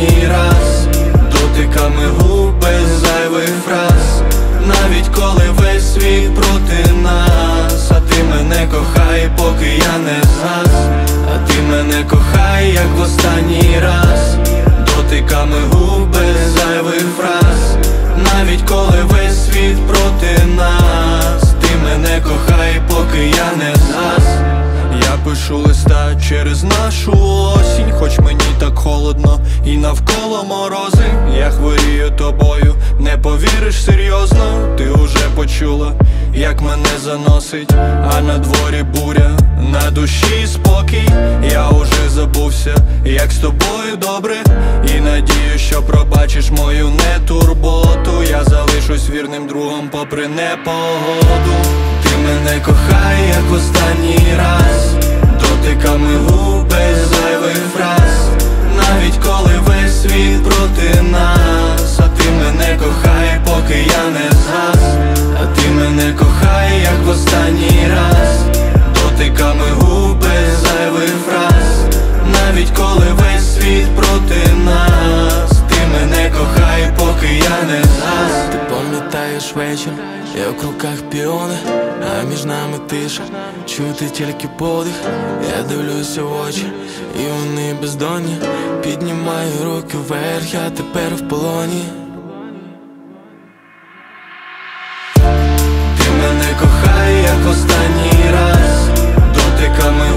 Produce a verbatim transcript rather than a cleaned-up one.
останній раз, дотиками губ без зайвих фраз. Навіть коли весь світ проти нас, а ти мене кохай, поки я не згас. А ти мене кохай, як в останній раз, дотиками губ без зайвих фраз. Навіть коли весь світ проти нас, ти мене кохай, поки я не згас. Я пишу листа через нашу осінь, хоч мені так холодно і навколо морози. Я хворію тобою, не повіриш серйозно. Ти уже почула, як мене заносить, а на дворі буря, на душі спокій. Я уже забувся, як з тобою добре, і надію, що пробачиш мою нетурботу. Я залишусь вірним другом попри непогоду. Ти мене кохай, як останній раз, дотиками губ без зайвих фраз. Навіть коли весь світ проти нас, а ти мене кохай, поки я не згас. А ти мене кохай, як в останній раз, дотиками губ без зайвих фраз. Навіть коли весь світ проти нас, ти мене кохай, поки я не згас. Ти пам'ятаєш вечір, як в руках піони, а між нами тиша, чути тільки подих. Я дивлюся в очі, і вони бездонні. Піднімаю руки вверх, я тепер в полоні. Ти мене кохай, як останній раз, дотиками